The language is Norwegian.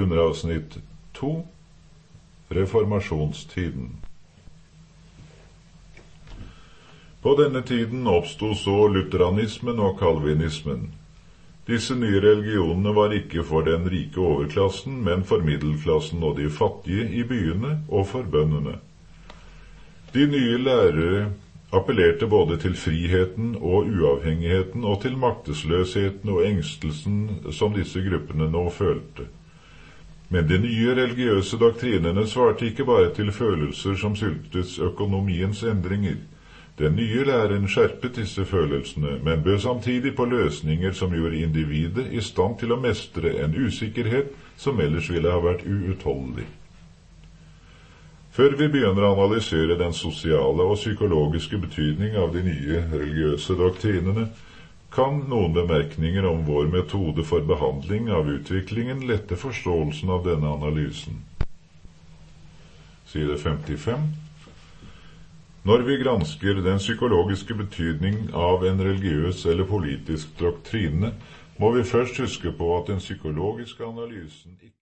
Underavsnitt 2. Reformasjonstiden. På denne tiden oppstod så lutheranismen og kalvinismen. Disse nye religionene var ikke for den rike overklassen, men for middelklassen og de fattige i byene og for bøndene. De nye lærere appellerte både til friheten og uavhengigheten og til maktesløsheten og engstelsen som disse gruppene nå følte. Men de nye religiøse doktrinene svarte ikke bare til følelser som skyldtes økonomiens endringer. Den nye læren skjerpet disse følelsene, men bød samtidig på løsninger som gjorde individet i stand til å mestre en usikkerhet som ellers ville ha vært uutholdelig. Før vi begynner å analysere den sosiale og psykologiske betydning av de nye religiøse doktrinene, kan noen bemerkninger om vår metode for behandling av utviklingen lette forståelsen av denne analysen. Side 55. Når vi gransker den psykologiske betydning av en religiøs eller politisk doktrine, må vi først huske på at den psykologiske analysen